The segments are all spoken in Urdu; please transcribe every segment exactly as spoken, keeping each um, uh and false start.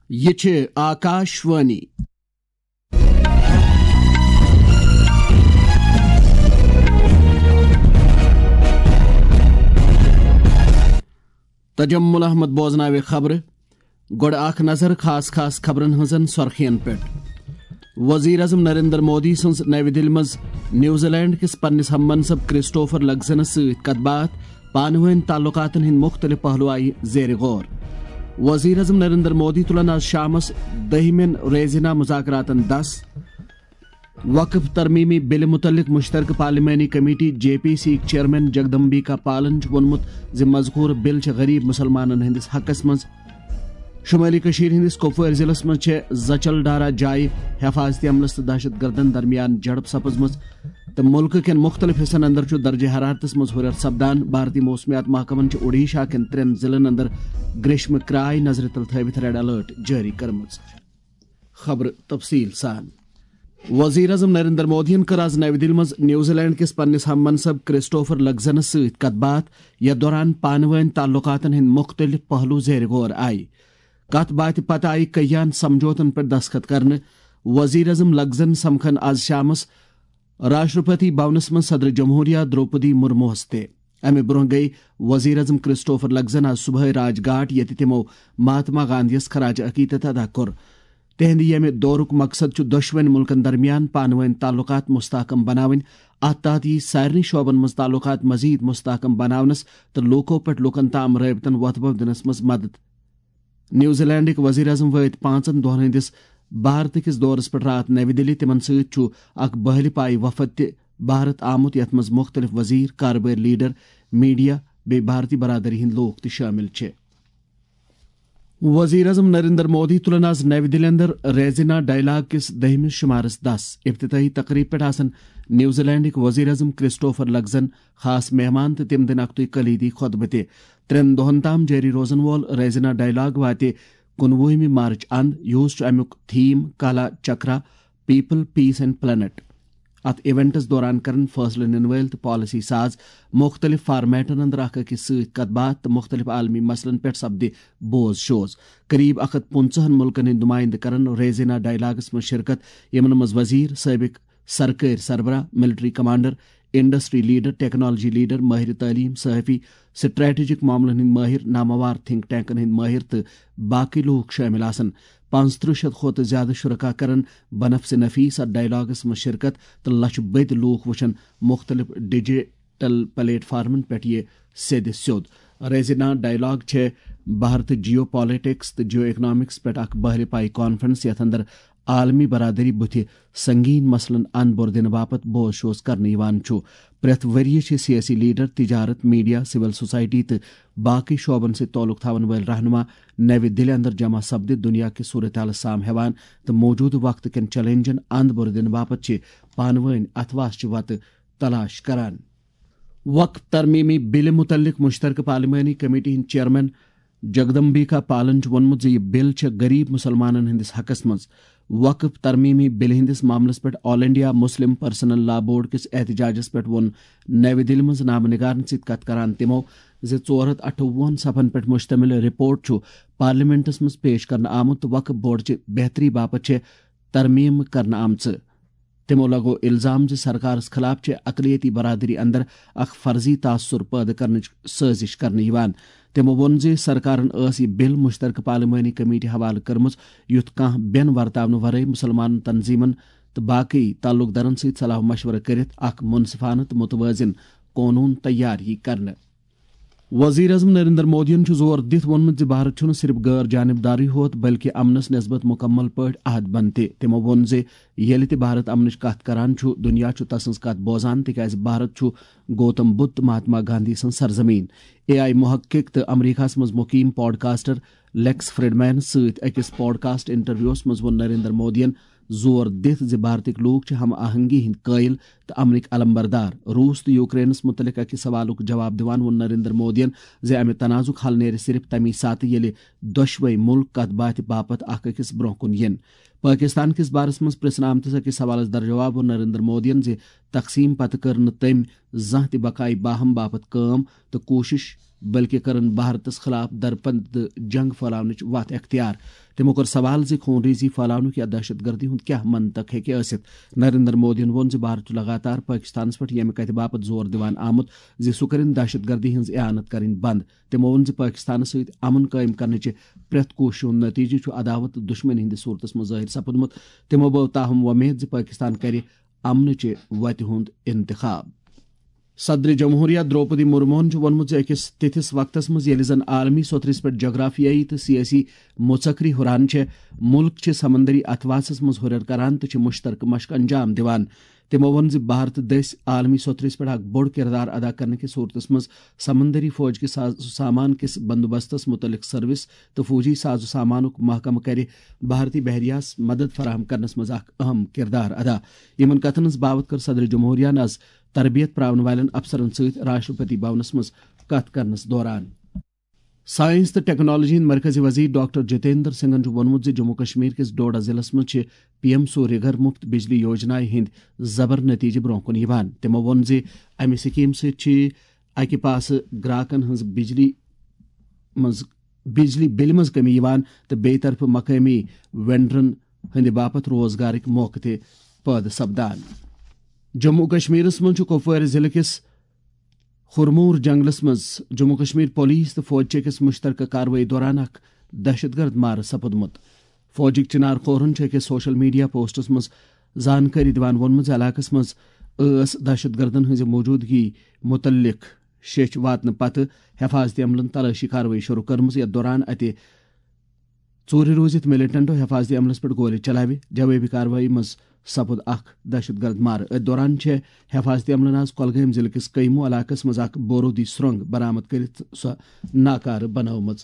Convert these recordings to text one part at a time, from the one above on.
یہ چھ آکاشوانی تجمل احمد بوزناوے خبر گوڑ اخ نظر خاص خاص خبرن ہزن سرخین پہ وزیر اعظم نریندر مودی سنز نئی دہلی مز نیوزی لینڈ کس پنس ہم منصب کرسٹوفر لگزنس ست کت بات پانوین تعلقاتن ہند مختلف پہلو آئی زیر غور وزیر اعظم نریندر مودی تلن آز شامس دہمین ریزینہ مذاکراتن دس وقف ترمیمی بل متعلق مشترکہ پارلیمانی کمیٹی جے پی سی چیئرمین جگدمبیکا پالن وونمت زِ مذکور بل غریب مسلمانن ہندس حقس مز شمالی کشیر ہندس کپوور ضلع مز زچل ڈارا جائے حفاظتی عملس تو دہشت گردن درمیان جھڑپ سپزمز تو ملک کن مختلف حصن اندر درجہ حرارتس مز ہریر سپدان بھارتی موسمیات محکمن اوڈیشہ کن ترین ضلعن اندر گریشم کرائے نظر تل تھوت ریڈ الرٹ جاری کرمز خبر تفصیل سان وزیر اعظم نریندر مودین کر آز نئی دہلی مز نیوزی لینڈ کس پنس ہم منصب کرسٹوفر لگزنس ست کت بات یتھ دوران پانوین تعلقاتن ہند مختلف پہلو زیر غور آئی کت بات پتہ آئی کئیان سمجھوتن پر دستخط کرنے وزیر اعظم لگزن سمکھن آز شامس راشٹرپتی بھونس من صدر جمہوریہ دروپدی مرمو ہستے امہ برہ گئی وزیر اعظم کرسٹوفر لگزن آز صبح راج گھاٹ یت تمو مہاتما گاندھیس خراج عقیدت ادا کور تہند یمہ دورک مقصد دشوین ملکن درمیان پانوین تعلقات مستحکم بناون ات تحت یہ سارے شعبن مز تعلقات مزید مستحکم بناونس تو لوکو پہ لوکن تام رابطن وتبو دنس مز مدد نیوزی لینڈک وزیر اعظم وات پانچن دہن ہندس بھارت کس دورس پہ رات نئی دہلی تمن ست اخ بہل پائی وفد تہ بھارت آمت یت مز مختلف وزیر کارباری لیڈر میڈیا بی بھارتی برادری ہند لوگ تہ شامل چھ وزیر اعظم نریندر مودی تلن آز نئی دہلی اندر ریزینہ ڈائلاگ کس دہمس شمارس دس افتتاحی تقریب پہ آسن نیوزی لینڈک وزیر اعظم کرسٹوفر لگزن خاص مہمان تو تم دن اختہ کلیدی خطبہ تہ ترین دہن تام جاری روزن وول ریزینہ ڈائلاگ وات کنوہمہ مارچ اند یہ امیک تھیم کالا چکرا پیپل پیس اینڈ پلانٹ ات ایونٹس دوران کرن فیصلہ نن ول تو پالسی ساز مختلف فارمیٹن اندر اخ اکس ست کت بات تو مختلف عالمی مسلن پہ سپد بوز شوز قریب اخ ہتھ پنچہن ملکن ہند نمائند کرن ریزینہ ڈائلاگس مز شرکت یمن مز وزیر سابق سرکاری سربراہ military commander industry leader technology leader ماہر تعلیم صحافی سٹریٹجک معاملن ہند ماہر ناموار تھنک ٹینکن ہند ماہر تو باقی لوگ شامل آسن پانچترہ شت کھت زیادہ شرکا کرن بنفس نفیس ات ڈائلاگس مز شرکت تو لچھ بد لوگ وچھن مختلف ڈیجیٹل پلیٹ فارمن پہ یہ سید سیود ریزینہ ڈائلاگ چھ بھارت جیو پالیٹکس تو جیو اکنامکس پہ اخ بہر پائی کانفرنس یتھ اندر عالمی برادری بتھ سنگین مسلن ان بور دن باپت بوز شوز کرنے پریت وریہ سیاسی لیڈر تجارت میڈیا سول سوسائٹی تو باقی شعبن سے تعلق تھون ول رہنما نئی دہلی اندر جمع سپدت دنیا کی صورتحال سام ہیوان تو موجود وقت کن چیلنجن اند بور دن باپت پانوین اتواس وت تلاش کران وقف ترمیمی بل متعلق مشترکہ پارلیمانی کمیٹی ہند چیئرمین جگدمبیکا پالن وونمت زِ یہ بل غریب مسلمانن ہندس حقس مز وقف ترمیمی بل ہندس معاملس پہ all India Muslim personal law board کس احتجاجس پہ وون نئی دہلی مز نامہ نگارن ست کت کران تمو زِ ژور ہتھ اٹھوہن صفن پہ مشتمل رپورٹ پارلیمنٹس مز پیش کرنا آمت تو وقف بورڈ چہ بہتری باپت ترمیم کرنا آمژ تمو لگو الزام زِ سرکارس خلاف چھ اقلیتی برادری اندر اخ فرضی تاثر پید کرنچ سازش کرنے یوان تمو وون زِ سرکارن ٲس یہ بل مشترکہ پارلیمانی کمیٹی حوالہ کرمژ یُتھ کانٛہہ بین ورتاونہٕ ورٲے مسلمان تنظیمن تو باقی تعلق دارن ست صلاح مشورہ کرتھ اخ منصفانہ تو متوازن قونون تیار یی کرنے وزیر اعظم نریندر مودین زور دت وونمت زِ بھارت چھُنہٕ صرف غیر جانبداری ہوت بلکہ امنس نسبت مکمل پٲٹھۍ عہد بند تہِ تمو وون زِ ییٚلہِ تہِ بھارت امنٕچ کتھ کران چھُ دنیا چھُ تسٕنز کتھ بوزان تِکیازِ بھارت چھُ گوتم بدھ تہٕ مہاتما گاندھی سٕنز سرزمین اے آئی محقق تو امریکہس مز مقیم پاڈکاسٹر لیکس فریڈمین ست اکس پاڈکاسٹ انٹرویوس مز وون نریندر مودین زور دت زِ بھارتک لوگ ہم آہنگی ہند قائل تو امنک علمبردار روس تو یوکرینس متعلق اکس سوالک جواب دِوان وون نریندر مودین زِ امہ تنازُک حل نیرِ صرف تمی ساتہٕ ییٚلہِ دۄشوے ملک کتھ باتھ باپت اکھ أکس برونٛہہ کُن ین پاکستان کس بارس مز پرژھنہٕ آمتس أکس سوالس در جواب وون نریندر مودین زِ تقسیم پتہٕ کٔر نہٕ تٔمۍ زانٛہہ تہِ بقائی باہم باپت کٲم تہٕ کوٗشش بلکہ کرن بھارتس خلاف درپند جنگ پھیلاونچ وت اختیار تمو کور سوال زِ خون ریزی پھیلاونُک یا دہشت گردی ہُنٛد کیاہ منطق ہیٚکہِ ٲسِتھ نریندر مودیَن ووٚن زِ بھارت چھُ لگاتار پٲکِستانس پٮ۪ٹھ ییٚمہِ کتھِ باپتھ زور دِوان آمُت زِ سُہ کٔرِنۍ دہشت گردی ہٕنٛز اعانت کَرٕنۍ بنٛد تِمو ووٚن زِ پٲکِستانس سۭتۍ امن قٲیِم کرنٕچہِ پرٛٮ۪تھ کوٗششہِ ہُنٛد نٔتیٖجہٕ چھُ عداوت تہٕ دُشمنی ہٕنٛدِس صوٗرتس منٛز ظٲہِر سپُدمُت تِمو بٲو تاہم وۄمید زِ پٲکِستان کرِ امنٕچہِ وتہِ ہُنٛد اِنتخاب صدر جمہوریہ دروپدی مرموہن ووٚنمُت زِ أکِس تِتھِس وقتس منٛز ییٚلہِ زن عالمی سوتھرس پٮ۪ٹھ جغرافیٲیی تہٕ سیٲسی مُژکری ہُران چھےٚ مُلک چھِ سمندری اتھواسس منٛز ہُرٮ۪ر کران تہٕ چھِ مُشترکہٕ مشق انجام دِوان تِمو ووٚن زِ بھارت دٔسۍ عالمی سوتھرس پٮ۪ٹھ اکھ بوٚڑ کِردار ادا کرنہٕ کِس صوٗرتس منٛز سمندری فوج کِس سازو سامان کِس بندوبستس مُتعلق سٔروِس تہٕ فوجی سازو سامانُک محکمہٕ کرِ بھارتی بحریہس مدد فراہم کرنس منٛز اکھ اہم کِردار ادا یِمن کتھن ہٕنٛز باوت کٔر صدر جمہوریہن آز تربیت پراون والٮ۪ن افسرن سۭتۍ راشٹرپتی بھونس منٛز کتھ کرنس دوران سائنس تہٕ ٹیکنالوجی ہٕنٛدۍ مرکزی وزیر ڈاکٹر جتیندر سنگھن چھُ ووٚنمُت زِ جموں کشمیر کِس ڈوڈا ضلعس منٛز چھِ پی ایم سوریہ مُفت بجلی یوجنایہِ ہٕنٛدۍ زبر نتیجہٕ برونٛہہ کُن یِوان تِمو ووٚن زِ امہِ سکیٖم سۭتۍ چھِ اکہِ پاسہٕ گراہکن ہٕنٛز بجلی منٛز بجلی بِلہِ منٛز کمی یِوان تہٕ بیٚیہِ طرفہٕ مقٲمی وینڈرن ہٕنٛدِ باپتھ روزگارٕکۍ موقعہٕ تہِ پٲدٕ سپدان جموں کشمیرس منٛز چھُ کپوارہ ضلعہٕ کِس خُرموٗر جنگلس منٛز جموں کشمیر پولیس تہٕ فوجچہِ أکِس مُشترکہٕ کاروٲیی دوران اکھ دہشت گرد مارٕ سپُدمُت فوجٕکۍ چنار کورن چھُ أکِس سوشل میڈیا پوسٹس منٛز زانکٲری دِوان ووٚنمُت زِ علاقس منٛز ٲس دہشت گردن ہٕنٛزِ موجوٗدگی مُتعلق شیٚچھ واتنہٕ پتہٕ حفاظتی عملن تلٲشی کاروٲیی شروٗع کٔرمٕژ یتھ دوران اتہِ ژوٗرِ روٗزِتھ ملٹنٹو حفاظتی عملس پٮ۪ٹھ گولہِ چلاوِ جوٲبی کاروٲیی منٛز سپُد اکھ دہشت گرد مارٕ أتھۍ دوران چھےٚ حفاظتی عملن آز کۄلگٲمۍ ضلعہٕ کِس کیمو علاقس منٛز اکھ بورودی سرٛنٛگ برآمد کٔرِتھ سۄ ناکارٕ بنٲومٕژ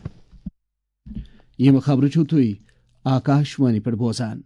یِم خبرٕ چھِو تُہۍ آکاش وانی پٮ۪ٹھ بوزان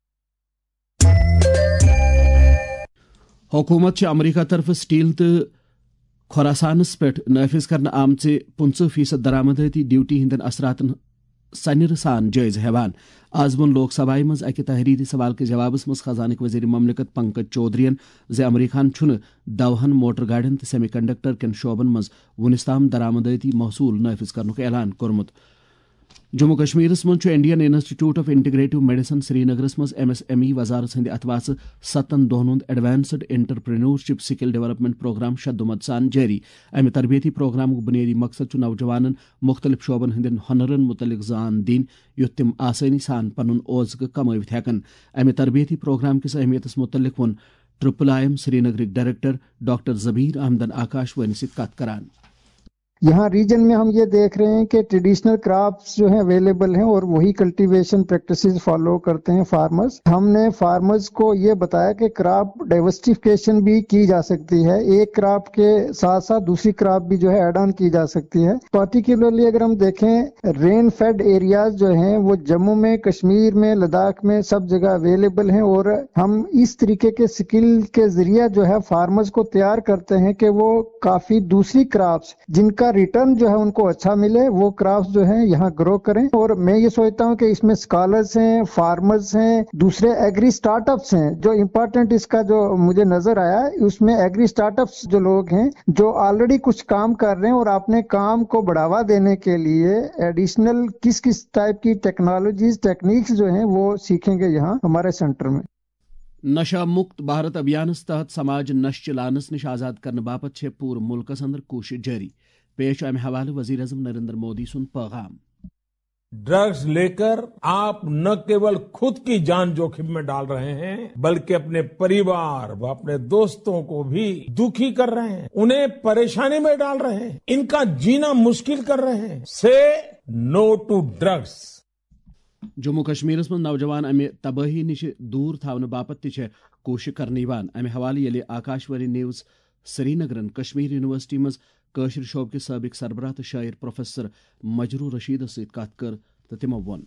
حکوٗمت چھِ امریکہ طرفہٕ سٹیل تہٕ خوراسانس پٮ۪ٹھ نٲفِظ کرنہٕ آمژِ پٕنٛژٕ فیٖصد درآمدٲتی ڈیوٹی ہٕنٛدٮ۪ن اثراتن سنِرٕ سان جٲیزٕ ہٮ۪وان آز ووٚن لوک سبھایہِ منٛز اکہِ تحریری سوال کِس جوابس منٛز خزانٕکۍ وزیٖرِ مملکت پنکج چودھرین زِ امریکہن چھُنہٕ دوہن موٹر گاڑٮ۪ن تہٕ سیمی کنڈکٹر کٮ۪ن شعبن منٛز وُنیُس تام درآمدٲتی محصوٗل نٲفِظ کرنُک اعلان کوٚرمُت جموں کشمیرس منٛز چھُ Indian institute of integrative medicine سری نگرس منٛز ایم ایس ایم ای وزارت ہٕنٛدِ اتھواسہٕ ستن دۄہن ہُنٛد advanced entrepreneurship skill development programme شدُمت سان جٲری امہِ تربیتی پروگرامُک بُنیٲدی مقصد چھُ نوجوانن مُختٔلِف شعبن ہٕنٛدٮ۪ن ہۄنرن مُتعلق زان دِنۍ یُتھ تِم آسٲنی سان پنُن اوزکہٕ کمٲوِتھ ہٮ۪کن امہِ تربیتی پروگرام کِس اہمیتس مُتعلق ووٚن ٹرپل آئی ایم سری نگرٕکۍ ڈائریکٹر ڈاکٹر ظبیٖر احمدن آکاش وانی سۭتۍ کتھ کران یہاں ریجن میں ہم یہ دیکھ رہے ہیں کہ ٹریڈیشنل کراپس جو ہیں اویلیبل ہیں اور وہی کلٹیویشن پریکٹسز فالو کرتے ہیں فارمرز. ہم نے فارمرز کو یہ بتایا کہ کراپ ڈائیورسفیکیشن بھی کی جا سکتی ہے, ایک کراپ کے ساتھ ساتھ دوسری کراپ بھی جو ہے ایڈ آن کی جا سکتی ہے. پارٹیکولرلی اگر ہم دیکھیں رین فیڈ ایریاز جو ہیں وہ جموں میں, کشمیر میں, لداخ میں سب جگہ اویلیبل ہیں, اور ہم اس طریقے کے سکل کے ذریعے جو ہے فارمرز کو تیار کرتے ہیں کہ وہ کافی دوسری کراپس جن کا ریٹرن جو ہے ان کو اچھا ملے وہ کراپس جو ہیں یہاں گرو کریں. اور میں یہ سوچتا ہوں کہ اس میں اسکالرس ہیں, فارمرز ہیں, دوسرے ایگری اسٹارٹ اپس ہیں. جو امپورٹنٹ اس کا جو مجھے نظر آیا اس میں ایگری اسٹارٹ اپس جو لوگ ہیں جو آلریڈی کچھ کام کر رہے ہیں اور اپنے کام کو بڑھاوا دینے کے لیے ایڈیشنل کس کس ٹائپ کی ٹیکنالوجیز ٹیکنیکس جو ہیں وہ سیکھیں گے یہاں ہمارے سینٹر میں. نشہ مُکت بھارت ابھیانس تحت سماج نشہ چلانس نش آزاد کرنے باپت چھے پور ملکس اندر کوشش جاری. پیش امہ حوالہ وزیر اعظم نریندر مودی سن پیغام. ڈرگس لے کر آپ نہ کیول خود کی جان جوخم میں ڈال رہے ہیں بلکہ اپنے پریوار و اپنے دوستوں کو بھی دکھی کر رہے ہیں, انہیں پریشانی میں ڈال رہے ہیں, ان کا جینا مشکل کر رہے ہیں. Say no to drugs. Jammu کشمیرس من نوجوان امہ تباہی نش دور تھاونہ باپت تہ چھ کوشش کرنے یوان. امہ حوالہ ییٚلہِ آکاش وانی نیوز سری نگرن کشمیر یونیورسٹی مز کٲشر شعبہ کس سابق سربراہ تو شاعر پروفیسر مجروح رشیدس ست کت کر تو تمو وون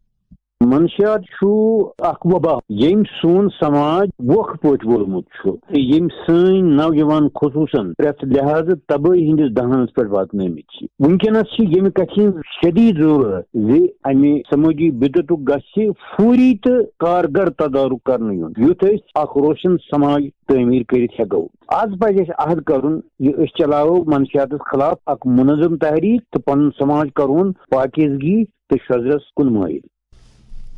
منشیات اخ وبا یم سون سماج وق پٲٹھۍ وولمت یم سن نوجوان خصوصاً پرٛٮ۪تھ لحاظ تباہی ہندس دہانس پہ واتنٲمٕتۍ ونکس یم کتھ شدید ضرورت زِ امہ سمٲجی بدعتک گژھِ فوری تو کارگر تدارک کرنہٕ یُن یُتھ أسۍ اکھ روشن سماج تعمیر کٔرِتھ ہٮ۪کو. آز پزِ اَسہِ عہد کرُن یہِ أسۍ چلاوو منشیاتس خلاف اکھ منظم تحریک تو پن سماج کرون پاکیزگی تو شزرس کن مٲیل.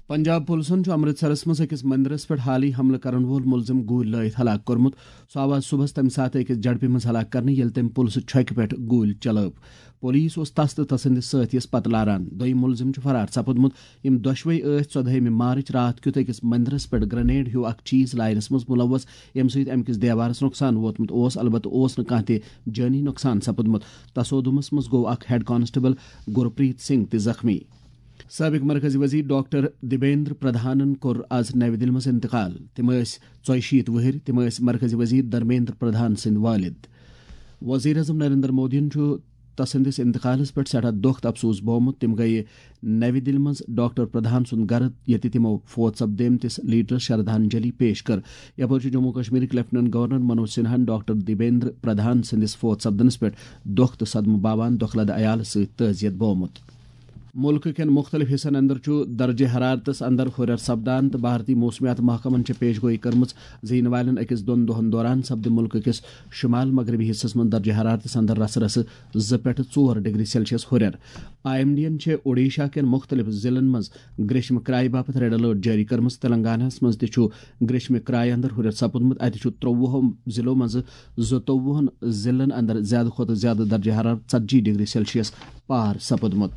پنجاب پولیسن امرتسرس مز أکس مندرس پہ حالی حملہ کرن وول ملزم گولی لائت ہلاک کورمت. سہ آو صبح تمہ سات أکس جڑپہ مز ہلاک کرنے یل تم پولیس چھکہ پہ گولی چلو. پولیس اس تس تو تسندس ساتھیس پتہ لاران. دویم ملزم فرار سپدمت یم دشوے ٲسۍ ژۄدہمہِ مارچ رات کیُتھ أکس مندرس پہ گرنیڈ ہیو اخ چیز لاینس مز ملوث یم سۭتۍ امہ کس دیوارس نقصان ووتمت اوس. البتہ اوس نہٕ کانٛہہ تہِ جٲنی نقصان سپدمت. تصودمس مز گوٚو اکھ ہیڈ کانسٹیبل گرپریت سنگھ تہِ زخمی. سابق مرکزی وزیر ڈاکٹر دیبیندر پردھانن کور آز نئی دل مز انتقال. تم ٲسۍ ژۄیہِ شیٖتھ وُہٕرۍ. تم ٲسۍ مرکزی وزیر دھرمیندر پردھان سٕنٛدۍ والد. وزیر اعظم نریندر مودین چھُ تسندس انتقالس پہ سٹھاہ دکھ تہٕ افسوس بومت. تم گئی نئی دل مز ڈاکٹر پردھان سند گھر یتہِ تمو فوت سپدیمتس لیڈرس شردھانجلی پیش کر. یپٲرۍ جموں کشمیرک لیفٹننٹ گورنر منوج سنہاہن ڈاکٹر دیبیندر پردھان سندس فوت سپدنس پہ دکھ تہٕ صدمہ باوان دۄکھلد عیالس سۭتۍ تعزیت بومت. ملک کٮ۪ن مختلف حصن اندر درجہ حرارتس اندر ہُریر سپدان تو بھارتی موسمیات محکمن پیش گوئی کرمژ زِ یِنہٕ والٮ۪ن أکِس دۄن دۄہن دوران سپدِ ملک کِس شمال مغربی حصس منٛز درجہ حرارتس اندر رسہٕ رسہٕ زٕ پٮ۪ٹھ ژور ڈگری سیلسیس ہُریر. آئی ایم ڈی ین چھِ اوڈیشہ کٮ۪ن مختلف ضلعن منٛز گریشمہ کرایہِ باپتھ ریڈ الرٹ جٲری کٔرمٕژ. تلنگاناہس منٛز تہِ چھُ گریشمہ کرایہِ اندر ہُریر سپُدمُت. اتہِ چھُ ترٛۆوُہو ضلعو منٛزٕ زٕتووُہن ضلعن اندر زیادٕ کھۄتہٕ زیادٕ درجہ حرارت ژتجی ڈگری سیلسیس پار سپُدمُت.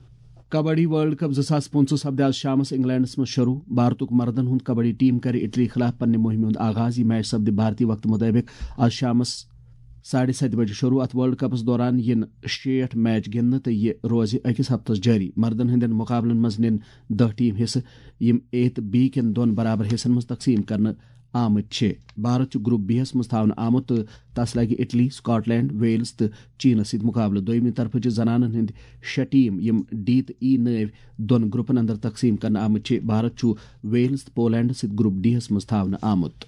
کبڈی ورلڈ کپ زٕ ساس پٕنٛژٕہ سپدِ آز شامس انگلینڈس منٛز شروع. بھارتُک مردن ہُنٛد کبڈی ٹیم کرِ اٹلی خلاف پننہِ مہمہِ ہُنٛد آغاز. یہ میچ سپدِ بھارتی وقتہٕ مطٲبق آز شامس ساڑھے ستہِ بجے شروع. اتھ ورلڈ کپس دوران ین شیٹھ میچ گِنٛدنہٕ تہٕ یہ روزِ أکِس ہفتس جٲری. مردن ہٕنٛدٮ۪ن مقابلن منٛز نِن دہ ٹیم حصہٕ یم اے تہٕ بی کٮ۪ن دۄن برابر حصن منٛز تقسیٖم کرنہٕ آمٕتۍ چھِ. بھارت چھُ گروپ بی یس منٛز تھاونہٕ آمُت تہٕ تس لگہِ اٹلی، سکاٹ لینڈ، ویلز تہٕ چینس سۭتۍ مقابلہٕ. دوٚیمہِ طرفہٕ چھِ زنانن ہٕنٛدۍ شےٚ ٹیم یم ڈی تہٕ ای نٲوۍ دۄن گروپن اندر تقسیٖم کرنہٕ آمٕتۍ چھِ. بھارت چھُ ویلز تہٕ پولینڈس سۭتۍ گروپ ڈی یس منٛز تھاونہٕ آمُت.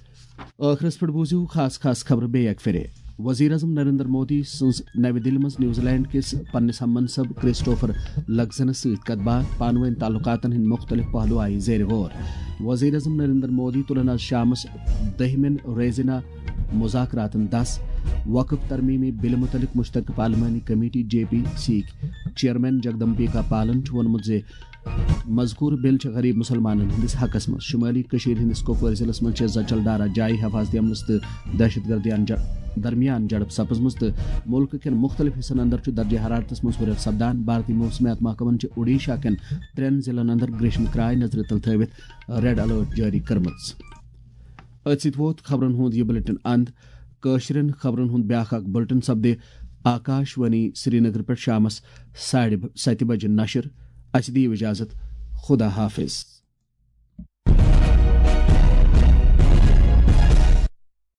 ٲخرس پٮ۪ٹھ بوٗزِو خاص خاص خبرٕ بیٚیہِ اکہِ پھِرِ. وزیر اعظم نریندر مودی سٕنٛز نوِ دِلہِ منٛز نیوزی لینڈ کِس پننِس ہم منصب کرسٹوفر لگزنس سۭتۍ کتھ باتھ. پانہٕ ؤنۍ تعلقاتن ہٕنٛدۍ مختلف پہلو آیہِ زیر غور. وزیر اعظم نریندر مودی تُلن آز شامس دٔہمٮ۪ن ریزینا مذاکراتن دس. وقف ترمیمی بلہِ متعلق مشترکہ پارلیمانی کمیٹی جے پی سی یِکۍ چیئرمین جگدمبیکا پالن چھُ ووٚنمُت زِ مذکور بل چھِ غریب مسلمانن ہندس حقس منٛز. شمٲلی کٔشیٖر ہندس کۄپوٲرۍ ضلعس منٛز چھِ زچل دارا جایہِ حفاظتی عملس تہٕ دہشت گردی درمیان جڑپ سپٕزمٕژ تہٕ ملک کٮ۪ن مختلف حصن اندر چھُ درجہ حرارتس منٛز ہُریر سپدان. بھارتی موسمیات محکمن چھِ اوڈیشہ کٮ۪ن ترٛٮ۪ن ضلعن اندر گریشمہ کرایہِ نظرِ تل تھٲوِتھ ریڈ الرٹ جٲری کٔرمٕژ. أتھۍ سۭتۍ ووت خبرن ہُنٛد یہِ بُلٹن اند. کٲشرٮ۪ن خبرن ہُنٛد بیاکھ اکھ بُلٹن سپدِ آکاش وانی سری نگر پٮ۪ٹھ شامس ساڑِ ستہِ بجہِ نشر. اسہِ دِیِو اجازت. خدا حافظ.